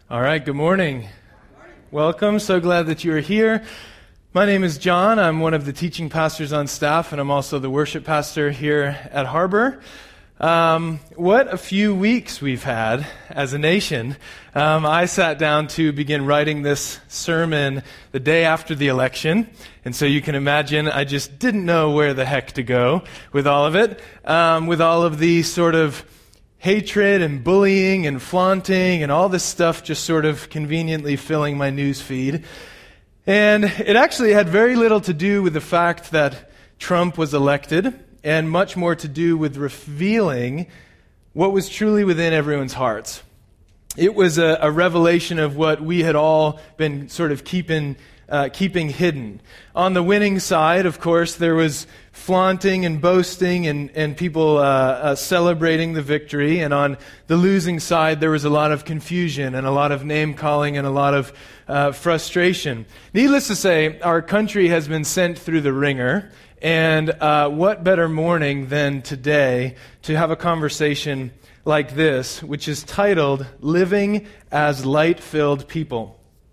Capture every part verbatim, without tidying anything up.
All right, good morning. Welcome. So glad that you are here. My name is John. I'm one of the teaching pastors on staff, and I'm also the worship pastor here at Harbor. Um, what a few weeks we've had as a nation. Um, I sat down to begin writing this sermon the day after the election, and so you can imagine I just didn't know where the heck to go with all of it, um, with all of the sort of hatred and bullying and flaunting and all this stuff just sort of conveniently filling my news feed. And it actually had very little to do with the fact that Trump was elected, and much more to do with revealing what was truly within everyone's hearts. It was a, a revelation of what we had all been sort of keeping uh, keeping hidden. On the winning side, of course, there was flaunting and boasting and, and people uh, uh, celebrating the victory. And on the losing side, there was a lot of confusion and a lot of name-calling and a lot of uh, frustration. Needless to say, our country has been sent through the ringer. And uh, what better morning than today to have a conversation like this, which is titled, Living as Light-Filled People.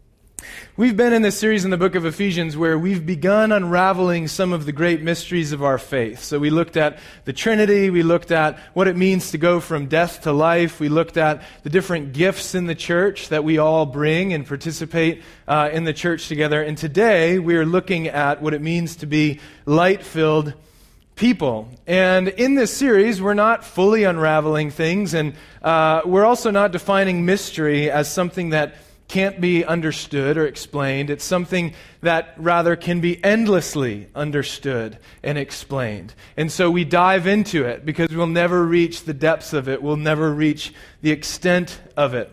We've been in this series in the book of Ephesians where we've begun unraveling some of the great mysteries of our faith. So we looked at the Trinity, we looked at what it means to go from death to life, we looked at the different gifts in the church that we all bring and participate uh, in the church together. And today we are looking at what it means to be light-filled people. And in this series, we're not fully unraveling things, and uh, we're also not defining mystery as something that can't be understood or explained. It's something that rather can be endlessly understood and explained. And so we dive into it because we'll never reach the depths of it. We'll never reach the extent of it.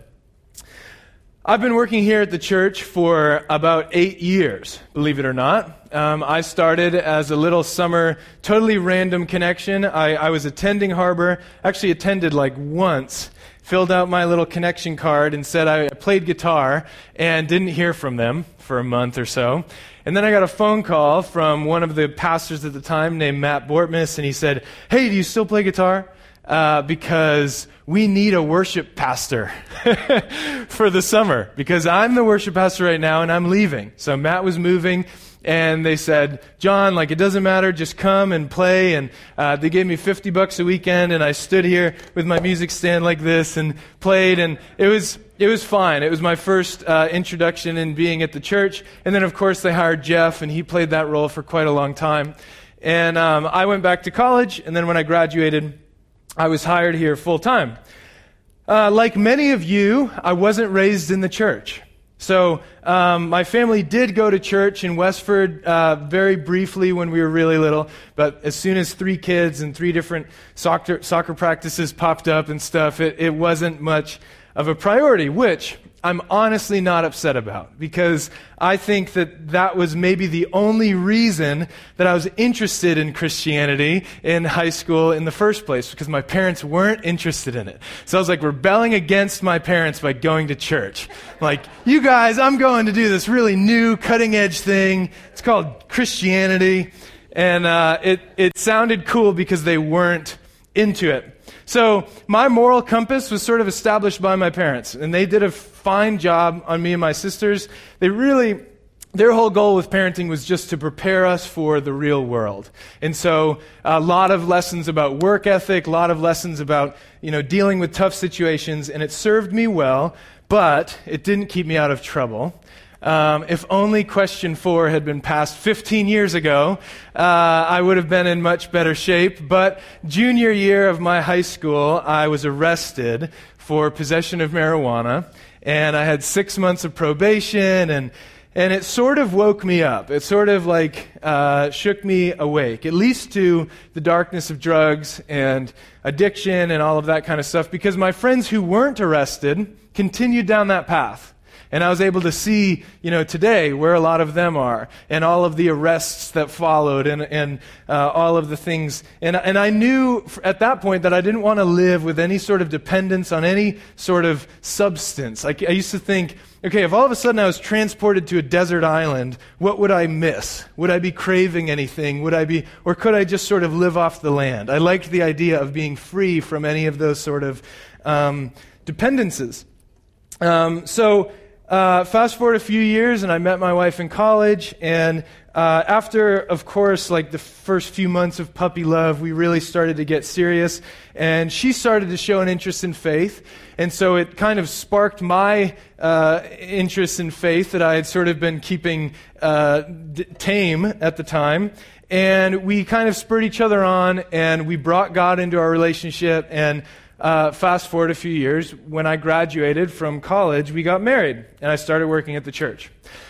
I've been working here at the church for about eight years, believe it or not. Um, I started as a little summer, totally random connection. I, I was attending Harbor, actually attended like once, filled out my little connection card and said I played guitar and didn't hear from them for a month or so. And then I got a phone call from one of the pastors at the time named Matt Bortmus, and he said, "Hey, do you still play guitar? Uh, because we need a worship pastor for the summer, because I'm the worship pastor right now and I'm leaving." So Matt was moving, and they said, "John, like it doesn't matter, just come and play." And uh, they gave me fifty bucks a weekend, and I stood here with my music stand like this and played, and it was it was fine. It was my first uh, introduction in being at the church. And then, of course, they hired Jeff, and he played that role for quite a long time. And um, I went back to college, and then when I graduated, I was hired here full time. Uh, like many of you, I wasn't raised in the church. So um, my family did go to church in Westford uh, very briefly when we were really little, but as soon as three kids and three different soccer soccer practices popped up and stuff, it, it wasn't much of a priority, which I'm honestly not upset about, because I think that that was maybe the only reason that I was interested in Christianity in high school in the first place, because my parents weren't interested in it. So I was like rebelling against my parents by going to church. Like, you guys, I'm going to do this really new, cutting-edge thing. It's called Christianity. And uh, it, it sounded cool because they weren't into it. So my moral compass was sort of established by my parents, and they did a fine job on me and my sisters. They really, their whole goal with parenting was just to prepare us for the real world. And so a lot of lessons about work ethic, a lot of lessons about, you know, dealing with tough situations, and it served me well, but it didn't keep me out of trouble. Um, if only question four had been passed fifteen years ago, uh, I would have been in much better shape. But junior year of my high school, I was arrested for possession of marijuana, and I had six months of probation, and and it sort of woke me up. It sort of like uh, shook me awake, at least to the darkness of drugs and addiction and all of that kind of stuff, because my friends who weren't arrested continued down that path. And I was able to see, you know, today where a lot of them are, and all of the arrests that followed, and and uh, all of the things. And and I knew at that point that I didn't want to live with any sort of dependence on any sort of substance. Like I used to think, okay, if all of a sudden I was transported to a desert island, what would I miss? Would I be craving anything? Would I be, or could I just sort of live off the land? I liked the idea of being free from any of those sort of um, dependencies. Um, so uh, fast forward a few years, and I met my wife in college, and uh, after, of course, like the first few months of puppy love, we really started to get serious, and she started to show an interest in faith, and so it kind of sparked my uh, interest in faith that I had sort of been keeping uh, d- tame at the time. And we kind of spurred each other on, and we brought God into our relationship. And uh, fast forward a few years, when I graduated from college, we got married, and I started working at the church.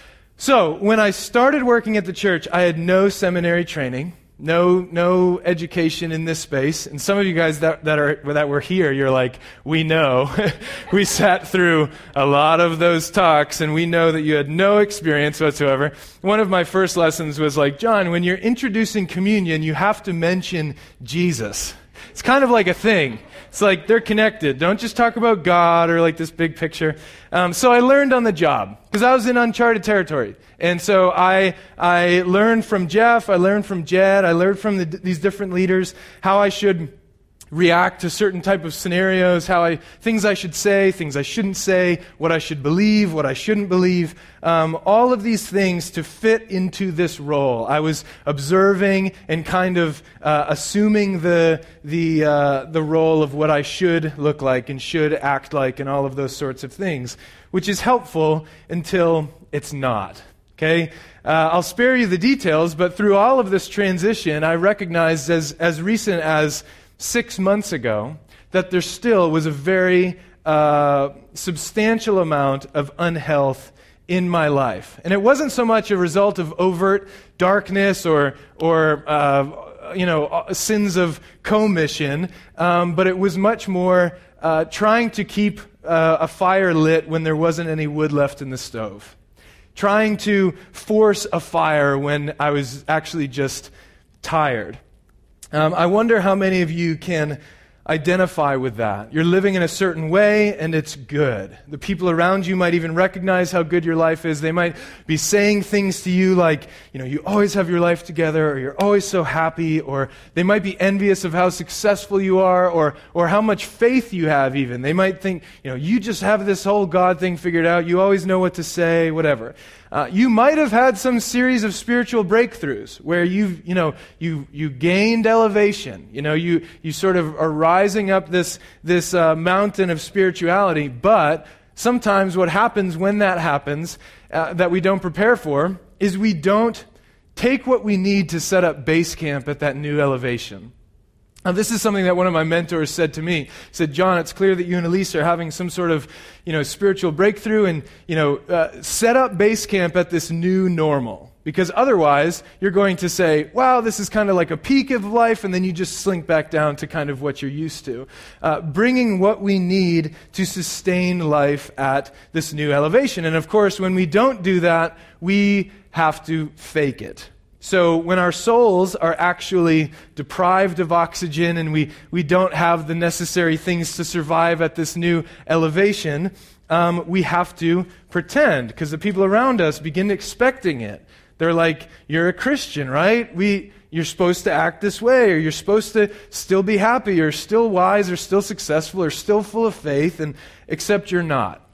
So when I started working at the church, I had no seminary training, no no education in this space. And some of you guys that, that are that were here, you're like, we know. We sat through a lot of those talks, and we know that you had no experience whatsoever. One of my first lessons was like, John, when you're introducing communion, you have to mention Jesus. It's kind of like a thing. It's like they're connected. Don't just talk about God or like this big picture. Um, so I learned on the job because I was in uncharted territory. And so I I learned from Jeff, I learned from Jed, I learned from the, these different leaders how I should react to certain type of scenarios, how I things I should say, things I shouldn't say, what I should believe, what I shouldn't believe, um, all of these things to fit into this role. I was observing and kind of uh, assuming the the uh, the role of what I should look like and should act like and all of those sorts of things, which is helpful until it's not. Okay, uh, I'll spare you the details, but through all of this transition, I recognized as as recent as six months ago that there still was a very uh, substantial amount of unhealth in my life. And it wasn't so much a result of overt darkness or, or uh, you know, sins of commission, um, but it was much more uh, trying to keep uh, a fire lit when there wasn't any wood left in the stove. Trying to force a fire when I was actually just tired. Um, I wonder how many of you can identify with that. You're living in a certain way, and it's good. The people around you might even recognize how good your life is. They might be saying things to you like, you know, you always have your life together, or you're always so happy, or they might be envious of how successful you are, or or how much faith you have even. They might think, you know, you just have this whole God thing figured out. You always know what to say, whatever. Uh, you might have had some series of spiritual breakthroughs where you've, you know, you you gained elevation. You know, you you sort of are rising up this this uh, mountain of spirituality. But sometimes what happens when that happens, uh, that we don't prepare for, is we don't take what we need to set up base camp at that new elevation. Now, this is something that one of my mentors said to me. He said, John, it's clear that you and Elise are having some sort of, you know, spiritual breakthrough, and, you know, uh, set up base camp at this new normal. Because otherwise, you're going to say, wow, this is kind of like a peak of life, and then you just slink back down to kind of what you're used to. Uh, bringing what we need to sustain life at this new elevation. And of course, when we don't do that, we have to fake it. So when our souls are actually deprived of oxygen and we, we don't have the necessary things to survive at this new elevation, um, we have to pretend, because the people around us begin expecting it. They're like, you're a Christian, right? We, you're supposed to act this way, or you're supposed to still be happy, or still wise, or still successful, or still full of faith, and except you're not.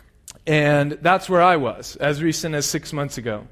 And that's where I was, as recent as six months ago.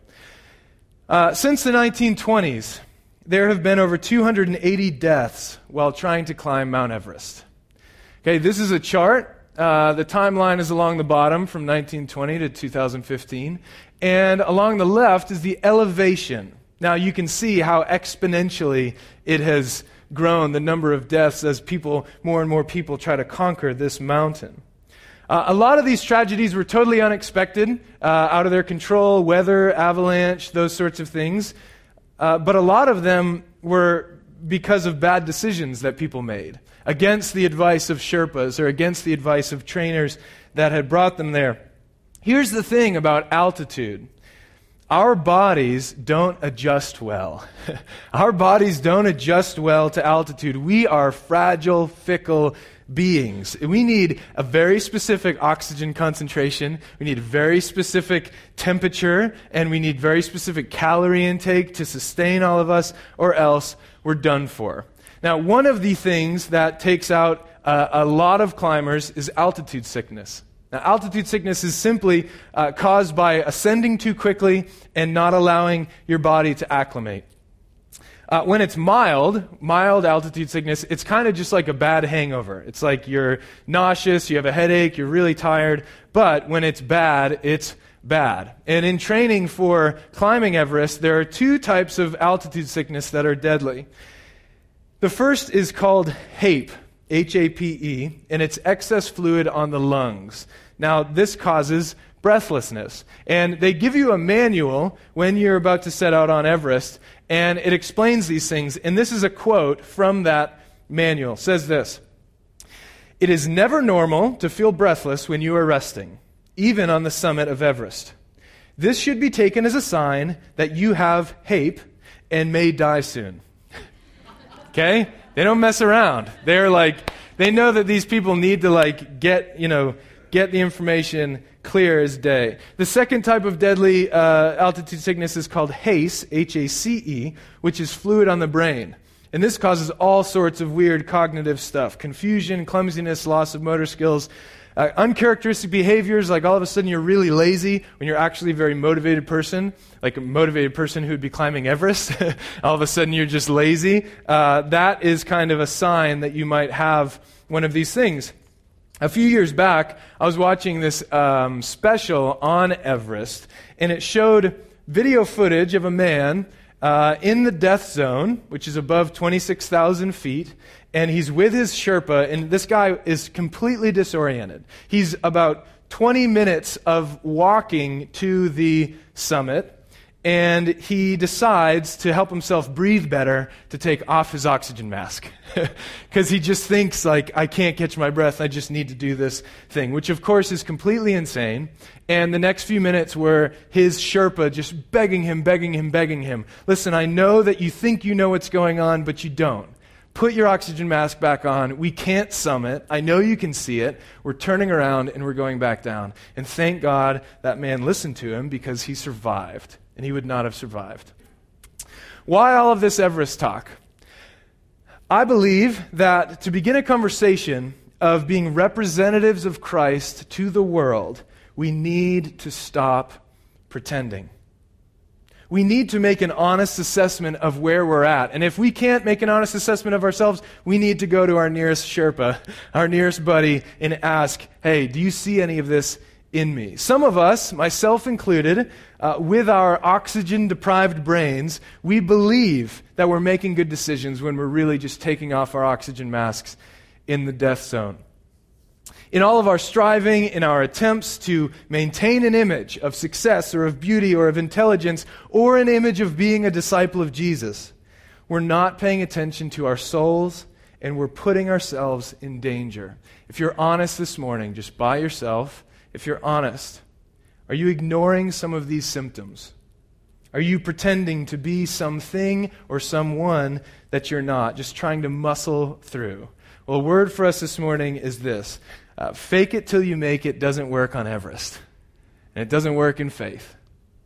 Uh, since the nineteen twenties, there have been over two hundred eighty deaths while trying to climb Mount Everest. Okay, this is a chart. Uh, the timeline is along the bottom from nineteen twenty to two thousand fifteen. And along the left is the elevation. Now you can see how exponentially it has grown, the number of deaths, as people, more and more people try to conquer this mountain. Uh, a lot of these tragedies were totally unexpected, uh, out of their control, weather, avalanche, those sorts of things. Uh, but a lot of them were because of bad decisions that people made, against the advice of Sherpas or against the advice of trainers that had brought them there. Here's the thing about altitude. Our bodies don't adjust well. Our bodies don't adjust well to altitude. We are fragile, fickle beings. We need a very specific oxygen concentration, we need a very specific temperature, and we need very specific calorie intake to sustain all of us, or else we're done for. Now, one of the things that takes out uh, a lot of climbers is altitude sickness. Now, altitude sickness is simply uh, caused by ascending too quickly and not allowing your body to acclimate. Uh, when it's mild, mild altitude sickness, it's kind of just like a bad hangover. It's like you're nauseous, you have a headache, you're really tired. But when it's bad, it's bad. And in training for climbing Everest, there are two types of altitude sickness that are deadly. The first is called HAPE, H A P E, and it's excess fluid on the lungs. Now, this causes breathlessness. And they give you a manual when you're about to set out on Everest, and it explains these things. And this is a quote from that manual. It says this: "It is never normal to feel breathless when you are resting, even on the summit of Everest. This should be taken as a sign that you have HAPE and may die soon." Okay? They don't mess around. They're like, they know that these people need to like get, you know, get the information clear as day. The second type of deadly uh, altitude sickness is called HACE, H A C E, which is fluid on the brain. And this causes all sorts of weird cognitive stuff: confusion, clumsiness, loss of motor skills, uh, uncharacteristic behaviors, like all of a sudden you're really lazy when you're actually a very motivated person, like a motivated person who would be climbing Everest. All of a sudden you're just lazy. Uh, that is kind of a sign that you might have one of these things. A few years back, I was watching this um, special on Everest, and it showed video footage of a man uh, in the death zone, which is above twenty-six thousand feet, and he's with his Sherpa, and this guy is completely disoriented. He's about twenty minutes of walking to the summit, and he decides to help himself breathe better to take off his oxygen mask. Because he just thinks, like, I can't catch my breath, I just need to do this thing, which of course is completely insane. And the next few minutes were his Sherpa just begging him, begging him, begging him. Listen, I know that you think you know what's going on, but you don't. Put your oxygen mask back on. We can't summit. I know you can see it. We're turning around and we're going back down. And thank God that man listened to him, because he survived. And he would not have survived. Why all of this Everest talk? I believe that to begin a conversation of being representatives of Christ to the world, we need to stop pretending. We need to make an honest assessment of where we're at. And if we can't make an honest assessment of ourselves, we need to go to our nearest Sherpa, our nearest buddy, and ask, hey, do you see any of this in me? Some of us, myself included, uh, with our oxygen-deprived brains, we believe that we're making good decisions when we're really just taking off our oxygen masks in the death zone. In all of our striving, in our attempts to maintain an image of success or of beauty or of intelligence or an image of being a disciple of Jesus, we're not paying attention to our souls, and we're putting ourselves in danger. If you're honest this morning, just by yourself, if you're honest, are you ignoring some of these symptoms? Are you pretending to be something or someone that you're not, just trying to muscle through? Well, a word for us this morning is this. Uh, fake it till you make it doesn't work on Everest. And it doesn't work in faith.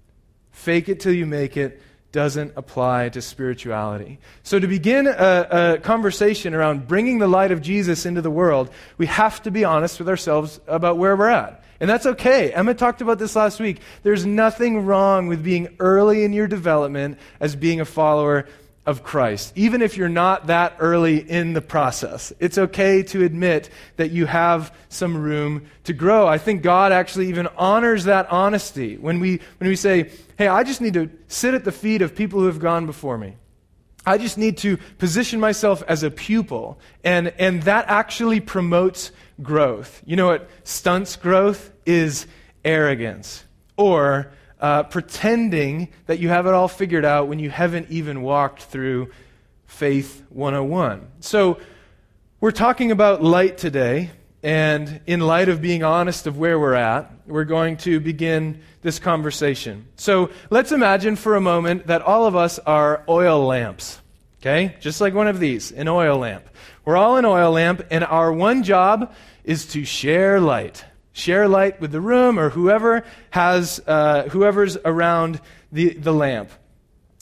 Fake it till you make it doesn't apply to spirituality. So to begin a, a conversation around bringing the light of Jesus into the world, we have to be honest with ourselves about where we're at. And that's okay. Emma talked about this last week. There's nothing wrong with being early in your development as being a follower of Christ, even if you're not that early in the process. It's okay to admit that you have some room to grow. I think God actually even honors that honesty when we when we say, hey, I just need to sit at the feet of people who have gone before me. I just need to position myself as a pupil, and, and that actually promotes growth. You know what stunts growth is? Arrogance, or Uh, pretending that you have it all figured out when you haven't even walked through Faith one oh one. So we're talking about light today, and in light of being honest of where we're at, we're going to begin this conversation. So let's imagine for a moment that all of us are oil lamps, okay? Just like one of these, an oil lamp. We're all an oil lamp, and our one job is to share light. Share light with the room or whoever has, uh, whoever's around the, the lamp.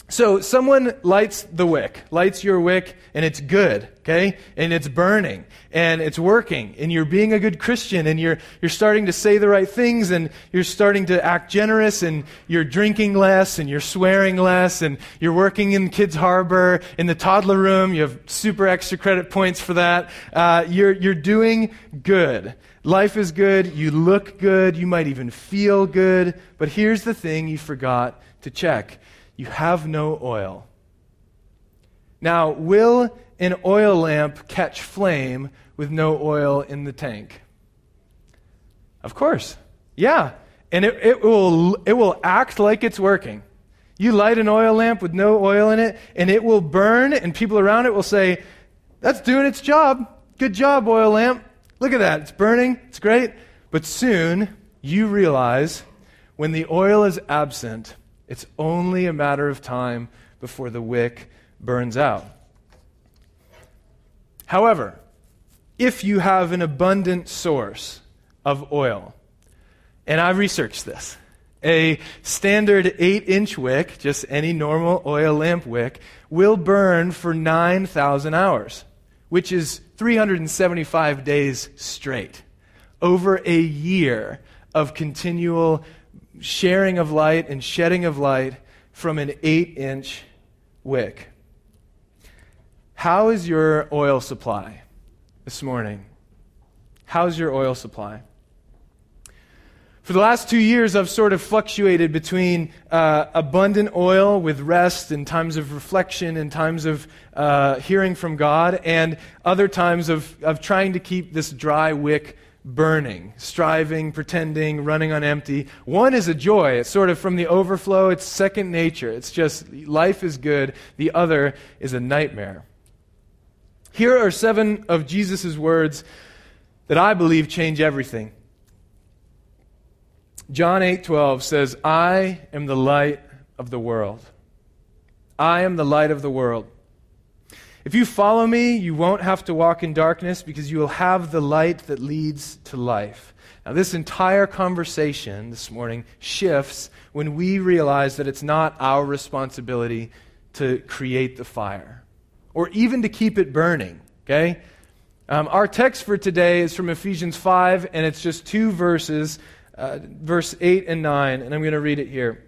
So someone lights the wick, lights your wick, and it's good, okay? And it's burning, and it's working, and you're being a good Christian, and you're you're starting to say the right things, and you're starting to act generous, and you're drinking less, and you're swearing less, and you're working in Kids Harbor, in the toddler room, you have super extra credit points for that. Uh, you're you're doing good. Life is good, you look good, you might even feel good, but here's the thing you forgot to check. You have no oil. Now, will an oil lamp catch flame with no oil in the tank? Of course. Yeah. And it, it will it will act like it's working. You light an oil lamp with no oil in it, and it will burn, and people around it will say, that's doing its job. Good job, oil lamp. Look at that. It's burning. It's great. But soon, you realize when the oil is absent, it's only a matter of time before the wick burns out. However, if you have an abundant source of oil, and I've researched this, a standard eight-inch wick, just any normal oil lamp wick, will burn for nine thousand hours, which is three hundred seventy-five days straight, over a year of continual sharing of light and shedding of light from an eight-inch wick. How is your oil supply this morning? How's your oil supply? For the last two years, I've sort of fluctuated between uh, abundant oil with rest and times of reflection and times of uh, hearing from God, and other times of, of trying to keep this dry wick burning, striving, pretending, running on empty. One is a joy. It's sort of from the overflow. It's second nature. It's just life is good. The other is a nightmare. Here are seven of Jesus' words that I believe change everything. John eight twelve says, I am the light of the world. I am the light of the world. If you follow me, you won't have to walk in darkness because you will have the light that leads to life. Now, this entire conversation this morning shifts when we realize that it's not our responsibility to create the fire or even to keep it burning, okay? Um, our text for today is from Ephesians five, and it's just two verses, uh, verse eight and nine, and I'm going to read it here.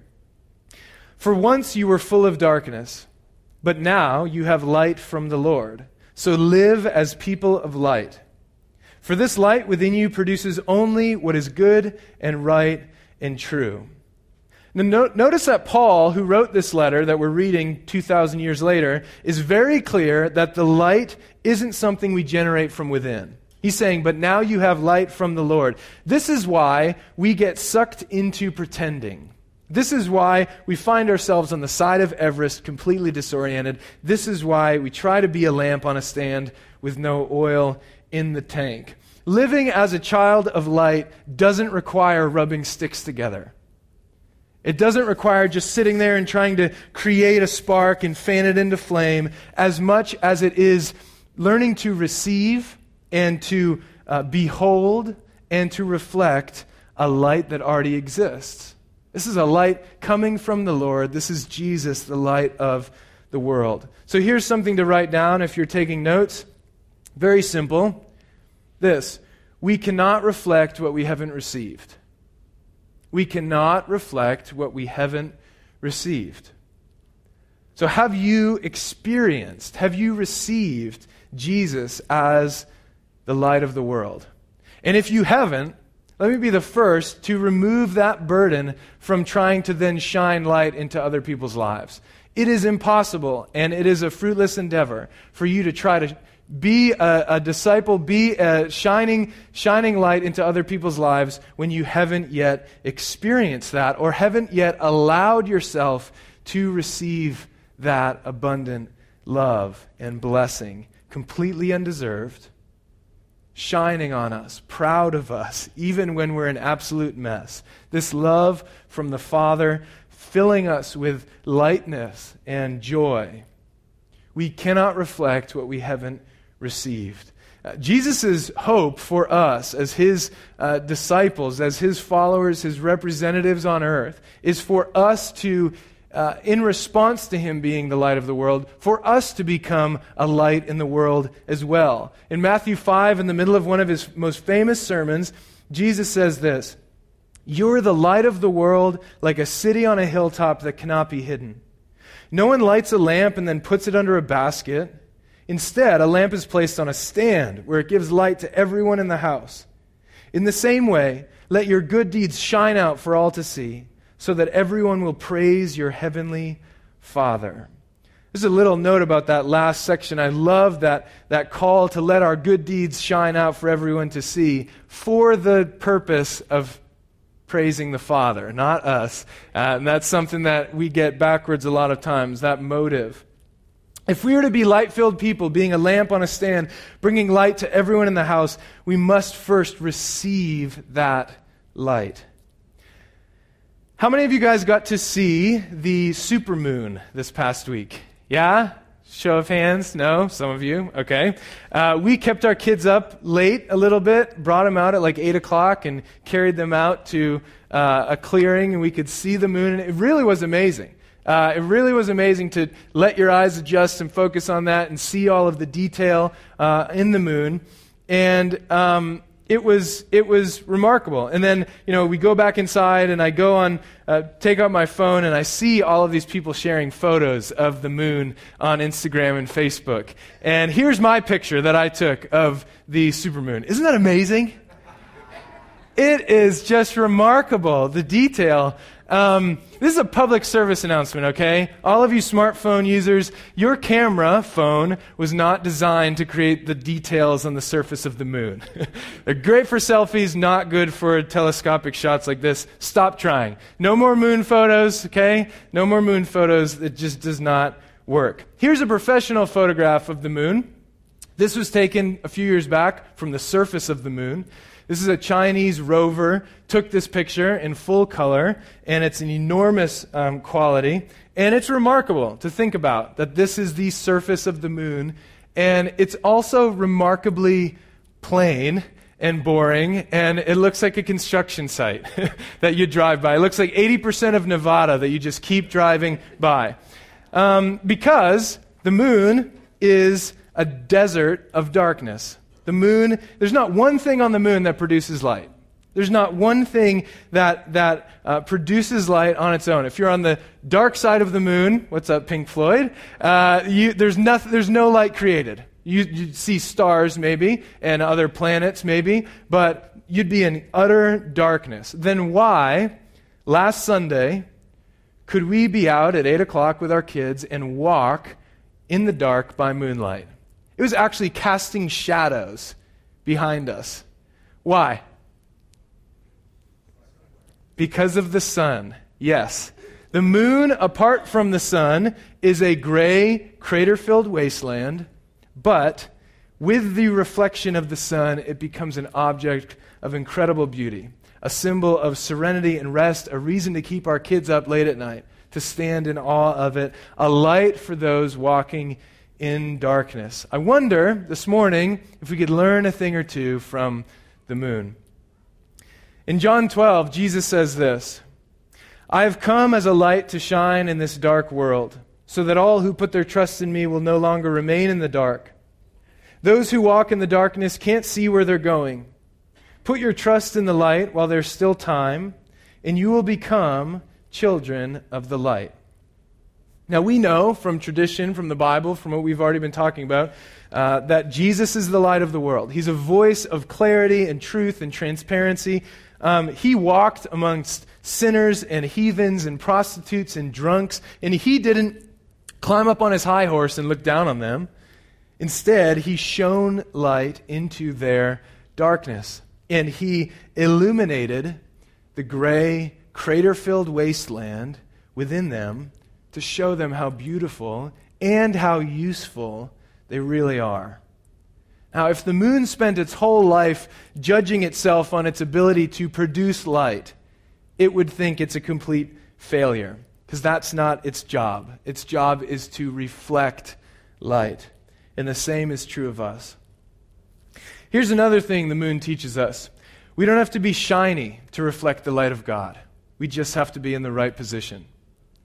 For once you were full of darkness, but now you have light from the Lord. So live as people of light. For this light within you produces only what is good and right and true. Now, no, notice that Paul, who wrote this letter that we're reading two thousand years later, is very clear that the light isn't something we generate from within. He's saying, but now you have light from the Lord. This is why we get sucked into pretending. This is why we find ourselves on the side of Everest completely disoriented. This is why we try to be a lamp on a stand with no oil in the tank. Living as a child of light doesn't require rubbing sticks together. It doesn't require just sitting there and trying to create a spark and fan it into flame as much as it is learning to receive and to uh, behold and to reflect a light that already exists. This is a light coming from the Lord. This is Jesus, the light of the world. So here's something to write down if you're taking notes. Very simple. This, we cannot reflect what we haven't received. We cannot reflect what we haven't received. So have you experienced, have you received Jesus as the light of the world? And if you haven't, let me be the first to remove that burden from trying to then shine light into other people's lives. It is impossible, and it is a fruitless endeavor for you to try to be a, a disciple, be a shining, shining light into other people's lives when you haven't yet experienced that or haven't yet allowed yourself to receive that abundant love and blessing, completely undeserved, shining on us, proud of us, even when we're an absolute mess. This love from the Father filling us with lightness and joy. We cannot reflect what we haven't received. Uh, Jesus' hope for us as His uh, disciples, as His followers, His representatives on earth, is for us to uh, in response to him being the light of the world, for us to become a light in the world as well. In Matthew five, in the middle of one of his most famous sermons, Jesus says this, "You're the light of the world, like a city on a hilltop that cannot be hidden. No one lights a lamp and then puts it under a basket. Instead, a lamp is placed on a stand where it gives light to everyone in the house. In the same way, let your good deeds shine out for all to see, so that everyone will praise your heavenly Father." There's a little note about that last section. I love that, that call to let our good deeds shine out for everyone to see, for the purpose of praising the Father, not us. Uh, and that's something that we get backwards a lot of times, that motive. If we are to be light-filled people, being a lamp on a stand, bringing light to everyone in the house, we must first receive that light. How many of you guys got to see the supermoon this past week? Yeah? Show of hands? No? Some of you? Okay. Uh, we kept our kids up late a little bit, brought them out at like eight o'clock and carried them out to uh, a clearing, and we could see the moon, and it really was amazing. Uh, it really was amazing to let your eyes adjust and focus on that and see all of the detail uh, in the moon. And um, it was it was remarkable. And then, you know, we go back inside and I go on, uh, take out my phone and I see all of these people sharing photos of the moon on Instagram and Facebook. And here's my picture that I took of the supermoon. Isn't that amazing? It is just remarkable, the detail. Um, this is a public service announcement, okay? All of you smartphone users, your camera phone was not designed to create the details on the surface of the moon. They're great for selfies, not good for telescopic shots like this. Stop trying. No more moon photos, okay? No more moon photos. It just does not work. Here's a professional photograph of the moon. This was taken a few years back from the surface of the moon. This is a Chinese rover, took this picture in full color, and it's an enormous um, quality. And it's remarkable to think about, that this is the surface of the moon. And it's also remarkably plain and boring, and it looks like a construction site that you drive by. It looks like eighty percent of Nevada that you just keep driving by. Um, because the moon is a desert of darkness. The moon, there's not one thing on the moon that produces light. There's not one thing that that uh, produces light on its own. If you're on the dark side of the moon, what's up, Pink Floyd? Uh, you, there's nothing. There's no light created. You, you'd see stars maybe and other planets maybe, but you'd be in utter darkness. Then why, last Sunday, could we be out at eight o'clock with our kids and walk in the dark by moonlight? It was actually casting shadows behind us. Why? Because of the sun. Yes. The moon, apart from the sun, is a gray, crater-filled wasteland, but with the reflection of the sun, it becomes an object of incredible beauty, a symbol of serenity and rest, a reason to keep our kids up late at night, to stand in awe of it, a light for those walking in darkness. I wonder this morning if we could learn a thing or two from the moon. In John twelve, Jesus says this, "I have come as a light to shine in this dark world, so that all who put their trust in me will no longer remain in the dark. Those who walk in the darkness can't see where they're going. Put your trust in the light while there's still time, and you will become children of the light." Now, we know from tradition, from the Bible, from what we've already been talking about, uh, that Jesus is the light of the world. He's a voice of clarity and truth and transparency. Um, he walked amongst sinners and heathens and prostitutes and drunks, and he didn't climb up on his high horse and look down on them. Instead, he shone light into their darkness, and he illuminated the gray, crater-filled wasteland within them to show them how beautiful and how useful they really are. Now, if the moon spent its whole life judging itself on its ability to produce light, it would think it's a complete failure, because that's not its job. Its job is to reflect light, and the same is true of us. Here's another thing the moon teaches us. We don't have to be shiny to reflect the light of God. We just have to be in the right position.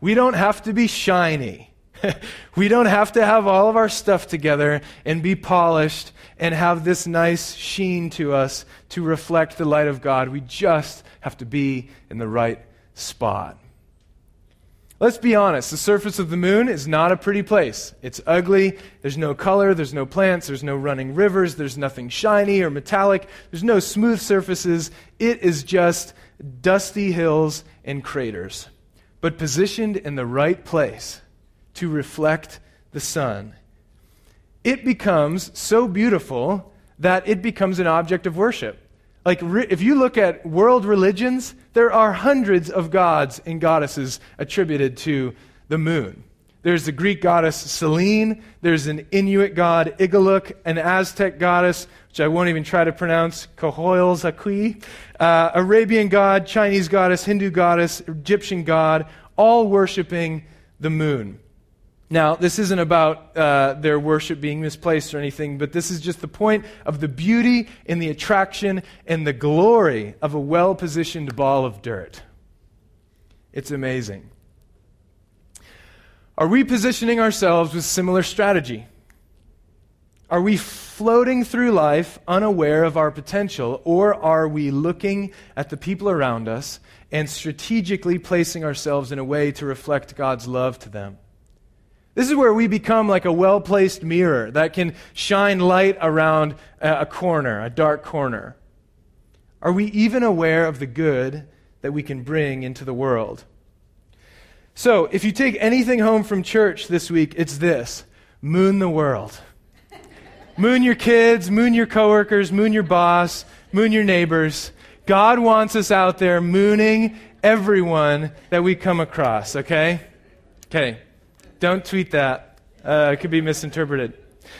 We don't have to be shiny. We don't have to have all of our stuff together and be polished and have this nice sheen to us to reflect the light of God. We just have to be in the right spot. Let's be honest, the surface of the moon is not a pretty place. It's ugly, there's no color, there's no plants, there's no running rivers, there's nothing shiny or metallic, there's no smooth surfaces. It is just dusty hills and craters, but positioned in the right place to reflect the sun. It becomes so beautiful that it becomes an object of worship. Like, re- if you look at world religions, there are hundreds of gods and goddesses attributed to the moon. There's the Greek goddess Selene, there's an Inuit god Igaluk, an Aztec goddess, which I won't even try to pronounce, Cohoilzaqui, uh, Arabian god, Chinese goddess, Hindu goddess, Egyptian god, all worshiping the moon. Now, this isn't about uh, their worship being misplaced or anything, but this is just the point of the beauty and the attraction and the glory of a well-positioned ball of dirt. It's amazing. Are we positioning ourselves with similar strategy? Are we floating through life unaware of our potential, or are we looking at the people around us and strategically placing ourselves in a way to reflect God's love to them? This is where we become like a well-placed mirror that can shine light around a corner, a dark corner. Are we even aware of the good that we can bring into the world? So, if you take anything home from church this week, it's this: moon the world. Moon your kids, moon your coworkers, moon your boss, moon your neighbors. God wants us out there mooning everyone that we come across, okay? Okay. Don't tweet that. Uh, it could be misinterpreted.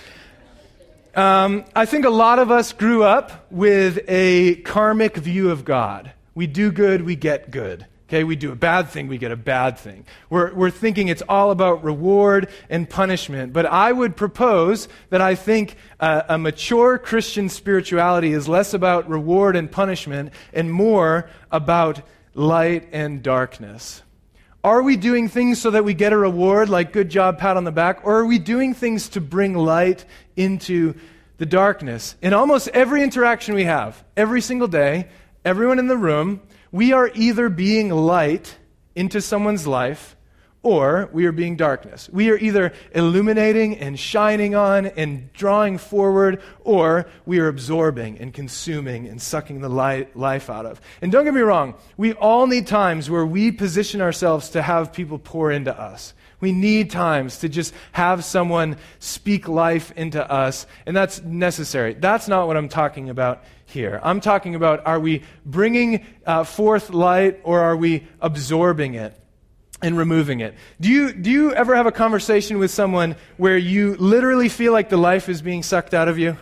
Um, I think a lot of us grew up with a karmic view of God. We do good, we get good. Okay, we do a bad thing, we get a bad thing. We're, we're thinking it's all about reward and punishment. But I would propose that I think uh, a mature Christian spirituality is less about reward and punishment and more about light and darkness. Are we doing things so that we get a reward, like good job, pat on the back, or are we doing things to bring light into the darkness? In almost every interaction we have, every single day, everyone in the room, we are either being light into someone's life, or we are being darkness. We are either illuminating and shining on and drawing forward, or we are absorbing and consuming and sucking the light, life out of. And don't get me wrong, we all need times where we position ourselves to have people pour into us. We need times to just have someone speak life into us, and that's necessary. That's not what I'm talking about here. I'm talking about, are we bringing uh, forth light, or are we absorbing it and removing it? Do you do you ever have a conversation with someone where you literally feel like the life is being sucked out of you?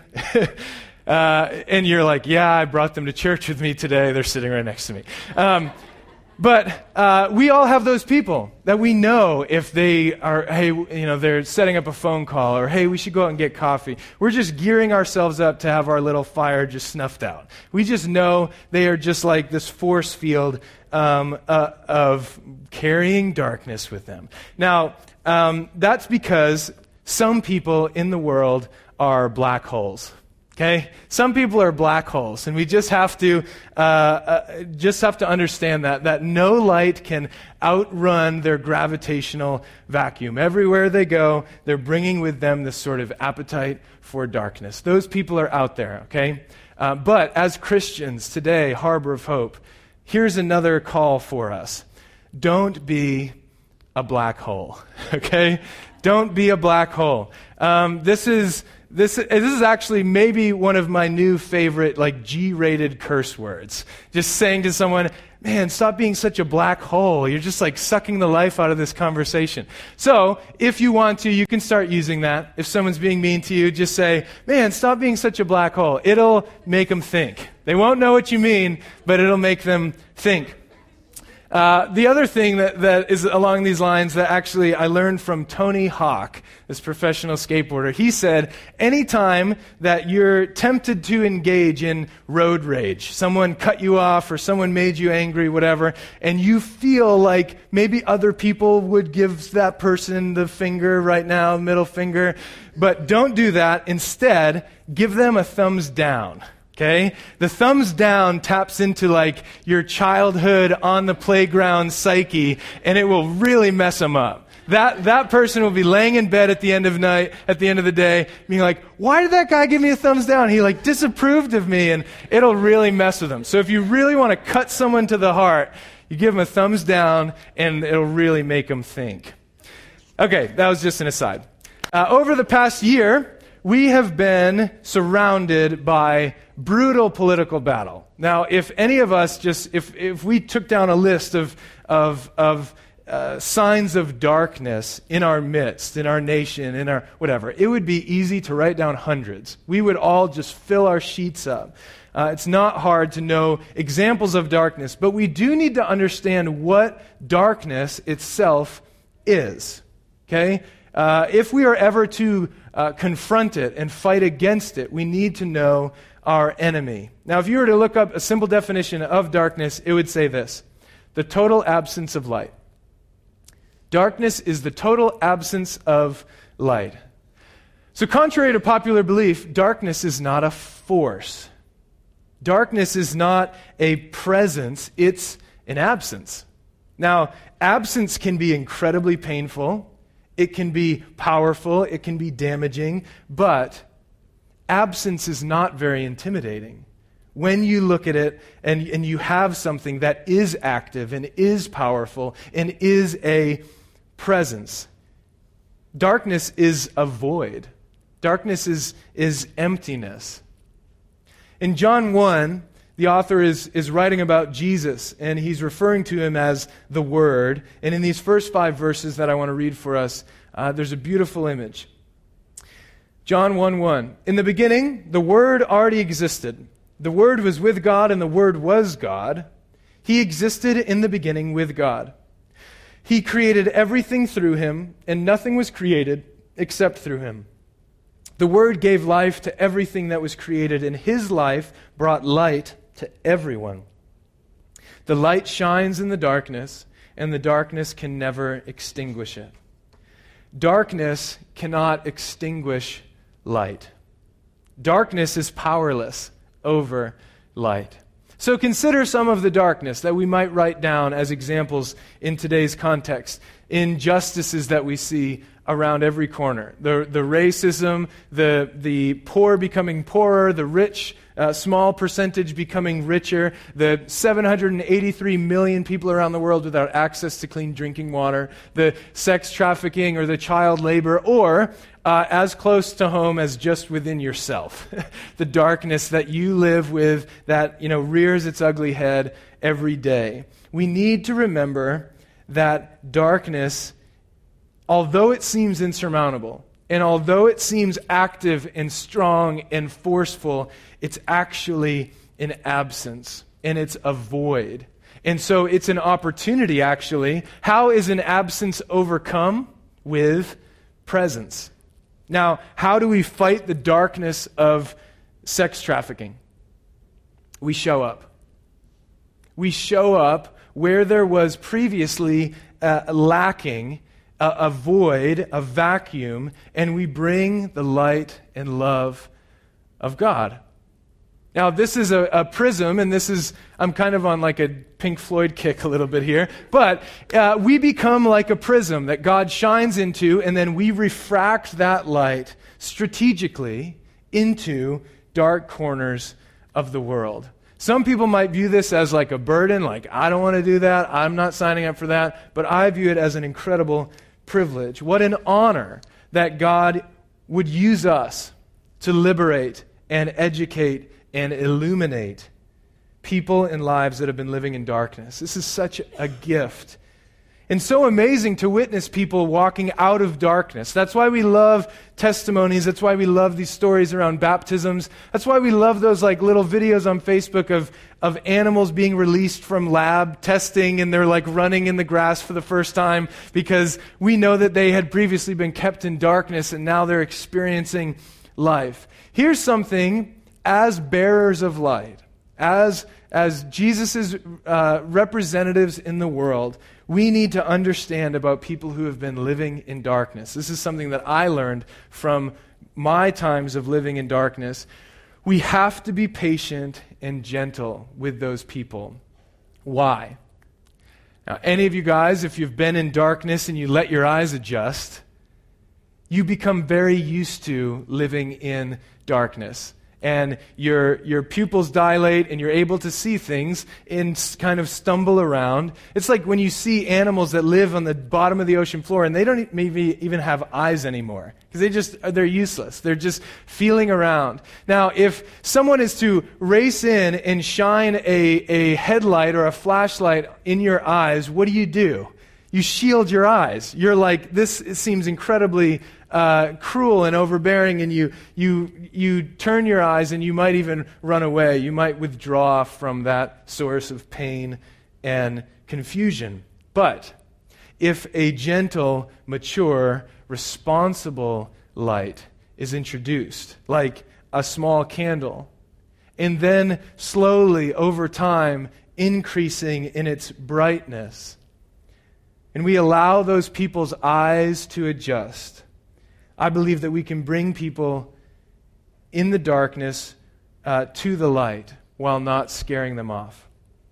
uh, and you're like, yeah, I brought them to church with me today. They're sitting right next to me. Um, but uh, we all have those people that we know if they are, hey, you know, they're setting up a phone call, or hey, we should go out and get coffee. We're just gearing ourselves up to have our little fire just snuffed out. We just know they are just like this force field Um, uh, of carrying darkness with them. Now, um, that's because some people in the world are black holes. Okay, some people are black holes, and we just have to uh, uh, just have to understand that that no light can outrun their gravitational vacuum. Everywhere they go, they're bringing with them this sort of appetite for darkness. Those people are out there. Okay, uh, but as Christians today, Harbor of Hope, here's another call for us. Don't be a black hole, okay? Don't be a black hole. Um, this is this this is actually maybe one of my new favorite, like, G-rated curse words. Just saying to someone, man, stop being such a black hole. You're just like sucking the life out of this conversation. So, if you want to, you can start using that. If someone's being mean to you, just say, man, stop being such a black hole. It'll make them think. They won't know what you mean, but it'll make them think. Uh, the other thing that, that is along these lines that actually I learned from Tony Hawk, this professional skateboarder. He said, anytime that you're tempted to engage in road rage, someone cut you off or someone made you angry, whatever, and you feel like maybe other people would give that person the finger right now, middle finger, but don't do that. Instead, give them a thumbs down. Okay? The thumbs down taps into like your childhood on the playground psyche, and it will really mess them up. That that person will be laying in bed at the end of night, at the end of the day, being like, why did that guy give me a thumbs down? He like disapproved of me, and it'll really mess with them. So if you really want to cut someone to the heart, you give them a thumbs down, and it'll really make them think. Okay, that was just an aside. Uh, over the past year, we have been surrounded by brutal political battle. Now, if any of us just, if if we took down a list of of of uh, signs of darkness in our midst, in our nation, in our whatever, it would be easy to write down hundreds. We would all just fill our sheets up. Uh, it's not hard to know examples of darkness, but we do need to understand what darkness itself is. Okay? Uh, if we are ever to uh, confront it and fight against it, we need to know our enemy. Now, if you were to look up a simple definition of darkness, it would say this: the total absence of light. Darkness is the total absence of light. So contrary to popular belief, darkness is not a force. Darkness is not a presence, it's an absence. Now, absence can be incredibly painful. It can be powerful, it can be damaging, but absence is not very intimidating. When you look at it and, and you have something that is active and is powerful and is a presence, darkness is a void. Darkness is, is emptiness. In John one, the author is, is writing about Jesus, and he's referring to him as the Word. And in these first five verses that I want to read for us, uh, there's a beautiful image. John one one. In the beginning, the Word already existed. The Word was with God, and the Word was God. He existed in the beginning with God. He created everything through him, and nothing was created except through him. The Word gave life to everything that was created, and his life brought light to everyone. The light shines in the darkness, and the darkness can never extinguish it. Darkness cannot extinguish light. Darkness is powerless over light. So consider some of the darkness that we might write down as examples in today's context. Injustices that we see around every corner. The, the racism, the, the poor becoming poorer, the rich, uh, small percentage becoming richer, the seven hundred eighty-three million people around the world without access to clean drinking water, the sex trafficking or the child labor, or uh, as close to home as just within yourself. The darkness that you live with that, you know, rears its ugly head every day. We need to remember that darkness, although it seems insurmountable, and although it seems active and strong and forceful, it's actually an absence, and it's a void. And so it's an opportunity, actually. How is an absence overcome? With presence. Now, how do we fight the darkness of sex trafficking? We show up. We show up where there was previously uh, lacking, a, a void, a vacuum, and we bring the light and love of God. Now, this is a, a prism, and this is, I'm kind of on like a Pink Floyd kick a little bit here, but uh, we become like a prism that God shines into, and then we refract that light strategically into dark corners of the world. Some people might view this as like a burden, like, I don't want to do that, I'm not signing up for that, but I view it as an incredible privilege. What an honor that God would use us to liberate and educate and illuminate people and lives that have been living in darkness. This is such a gift. And so amazing to witness people walking out of darkness. That's why we love testimonies. That's why we love these stories around baptisms. That's why we love those like little videos on Facebook of, of animals being released from lab testing and they're like running in the grass for the first time because we know that they had previously been kept in darkness and now they're experiencing life. Here's something as bearers of light, as, as Jesus' uh, representatives in the world, we need to understand about people who have been living in darkness. This is something that I learned from my times of living in darkness. We have to be patient and gentle with those people. Why? Now, any of you guys, if you've been in darkness and you let your eyes adjust, you become very used to living in darkness. And your your pupils dilate and you're able to see things and kind of stumble around. It's like when you see animals that live on the bottom of the ocean floor and they don't maybe even have eyes anymore because they just they're useless. They're just feeling around. Now, if someone is to race in and shine a, a headlight or a flashlight in your eyes, what do you do? You shield your eyes. You're like, this seems incredibly uh, cruel and overbearing, and you you you turn your eyes and you might even run away. You might withdraw from that source of pain and confusion. But if a gentle, mature, responsible light is introduced, like a small candle, and then slowly over time increasing in its brightness, and we allow those people's eyes to adjust, I believe that we can bring people in the darkness uh, to the light while not scaring them off.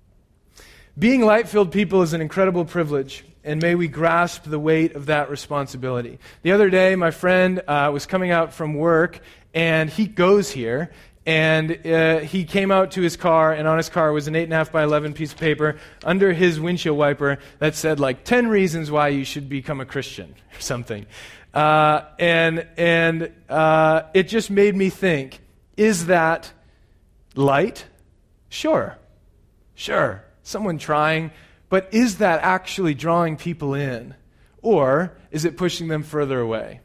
Being light-filled people is an incredible privilege, and may we grasp the weight of that responsibility. The other day, my friend uh, was coming out from work, and he goes here, and uh, he came out to his car, and on his car was an eight and a half by eleven piece of paper under his windshield wiper that said like ten reasons why you should become a Christian or something. Uh, and and uh, it just made me think, is that light? Sure. Sure. Someone trying. But is that actually drawing people in? Or is it pushing them further away?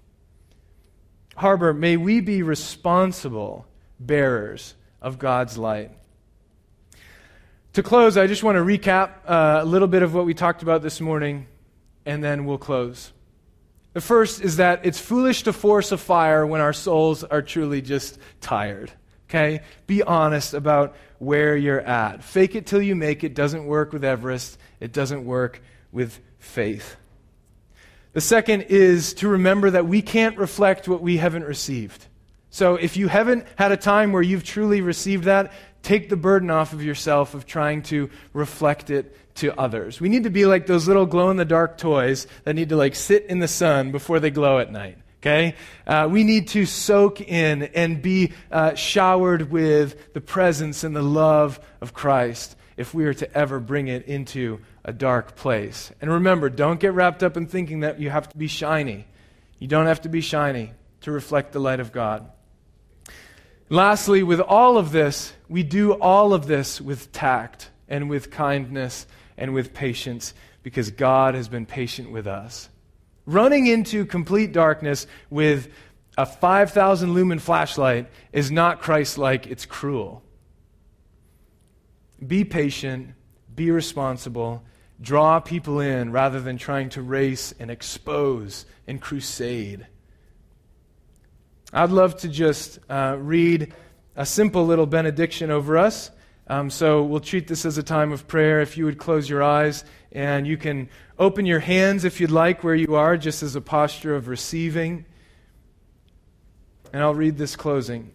Harbor, may we be responsible bearers of God's light. To close, I just want to recap uh, a little bit of what we talked about this morning, and then we'll close. The first is that it's foolish to force a fire when our souls are truly just tired. Okay? Be honest about where you're at. Fake it till you make it doesn't work with Everest. It doesn't work with faith. The second is to remember that we can't reflect what we haven't received. So if you haven't had a time where you've truly received that, take the burden off of yourself of trying to reflect it to others. We need to be like those little glow-in-the-dark toys that need to like sit in the sun before they glow at night. Okay? Uh, we need to soak in and be uh, showered with the presence and the love of Christ if we are to ever bring it into a dark place. And remember, don't get wrapped up in thinking that you have to be shiny. You don't have to be shiny to reflect the light of God. Lastly, with all of this, we do all of this with tact and with kindness and with patience because God has been patient with us. Running into complete darkness with a five thousand lumen flashlight is not Christ-like, it's cruel. Be patient, be responsible, draw people in rather than trying to race and expose and crusade. I'd love to just uh, read a simple little benediction over us. Um, so we'll treat this as a time of prayer. If you would close your eyes, and you can open your hands if you'd like where you are, just as a posture of receiving. And I'll read this closing.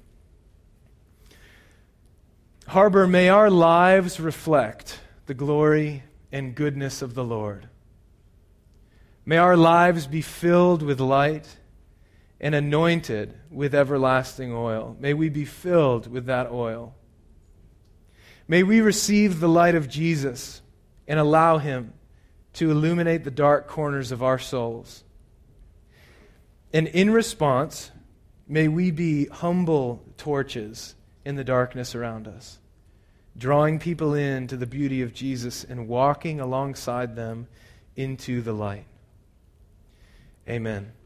Harbor, may our lives reflect the glory and goodness of the Lord. May our lives be filled with light and anointed with everlasting oil. May we be filled with that oil. May we receive the light of Jesus and allow Him to illuminate the dark corners of our souls. And in response, may we be humble torches in the darkness around us, drawing people in to the beauty of Jesus and walking alongside them into the light. Amen.